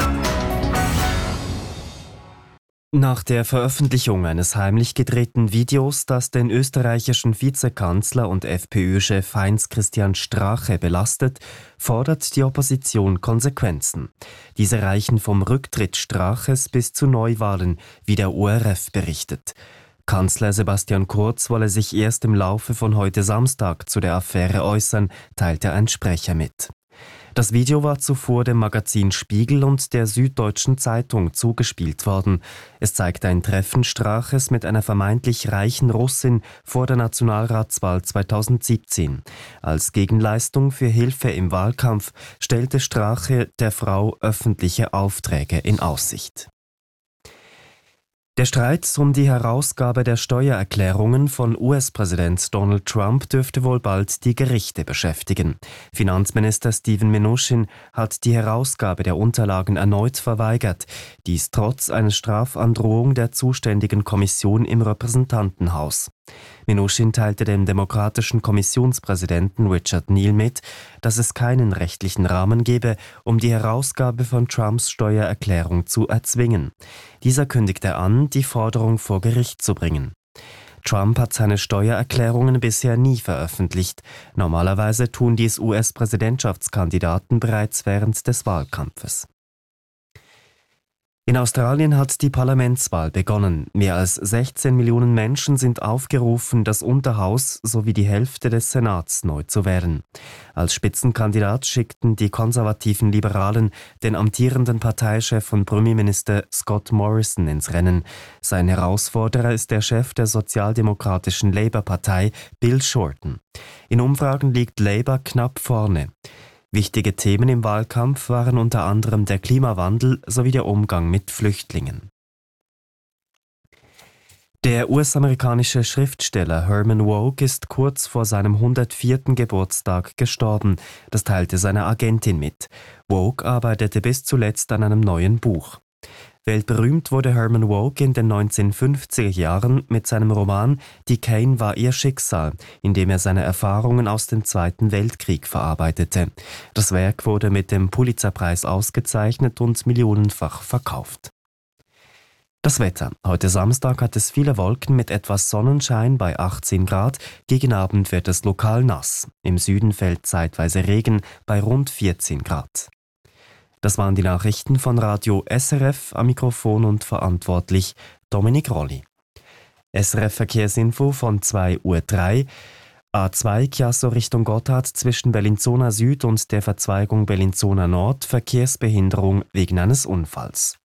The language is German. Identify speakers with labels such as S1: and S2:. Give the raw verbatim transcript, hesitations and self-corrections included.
S1: Nach der Veröffentlichung eines heimlich gedrehten Videos, das den österreichischen Vizekanzler und FPÖ-Chef Heinz-Christian Strache belastet, fordert die Opposition Konsequenzen. Diese reichen vom Rücktritt Straches bis zu Neuwahlen, wie der O R F berichtet. Kanzler Sebastian Kurz wolle sich erst im Laufe von heute Samstag zu der Affäre äußern, teilte ein Sprecher mit. Das Video war zuvor dem Magazin Spiegel und der Süddeutschen Zeitung zugespielt worden. Es zeigt ein Treffen Straches mit einer vermeintlich reichen Russin vor der Nationalratswahl zweitausendsiebzehn. Als Gegenleistung für Hilfe im Wahlkampf stellte Strache der Frau öffentliche Aufträge in Aussicht. Der Streit um die Herausgabe der Steuererklärungen von U S-Präsident Donald Trump dürfte wohl bald die Gerichte beschäftigen. Finanzminister Steven Mnuchin hat die Herausgabe der Unterlagen erneut verweigert, dies trotz einer Strafandrohung der zuständigen Kommission im Repräsentantenhaus. Mnuchin teilte dem demokratischen Kommissionspräsidenten Richard Neal mit, dass es keinen rechtlichen Rahmen gebe, um die Herausgabe von Trumps Steuererklärung zu erzwingen. Dieser kündigte an, die Forderung vor Gericht zu bringen. Trump hat seine Steuererklärungen bisher nie veröffentlicht. Normalerweise tun dies U S-Präsidentschaftskandidaten bereits während des Wahlkampfes. In Australien hat die Parlamentswahl begonnen. Mehr als sechzehn Millionen Menschen sind aufgerufen, das Unterhaus sowie die Hälfte des Senats neu zu wählen. Als Spitzenkandidat schickten die konservativen Liberalen den amtierenden Parteichef und Premierminister Scott Morrison ins Rennen. Sein Herausforderer ist der Chef der sozialdemokratischen Labour-Partei, Bill Shorten. In Umfragen liegt Labour knapp vorne. Wichtige Themen im Wahlkampf waren unter anderem der Klimawandel sowie der Umgang mit Flüchtlingen. Der U S-amerikanische Schriftsteller Herman Wouk ist kurz vor seinem hundertvierten Geburtstag gestorben. Das teilte seine Agentin mit. Wouk arbeitete bis zuletzt an einem neuen Buch. Weltberühmt wurde Herman Wouk in den neunzehnhundertfünfziger Jahren mit seinem Roman »Die Cane war ihr Schicksal«, in dem er seine Erfahrungen aus dem Zweiten Weltkrieg verarbeitete. Das Werk wurde mit dem Pulitzerpreis ausgezeichnet und millionenfach verkauft. Das Wetter. Heute Samstag hat es viele Wolken mit etwas Sonnenschein bei achtzehn Grad. Gegen Abend wird es lokal nass. Im Süden fällt zeitweise Regen bei rund vierzehn Grad. Das waren die Nachrichten von Radio S R F, am Mikrofon und verantwortlich Dominik Rolli. S R F Verkehrsinfo von zwei Uhr drei. A zwei Chiasso Richtung Gotthard zwischen Bellinzona Süd und der Verzweigung Bellinzona Nord, Verkehrsbehinderung wegen eines Unfalls.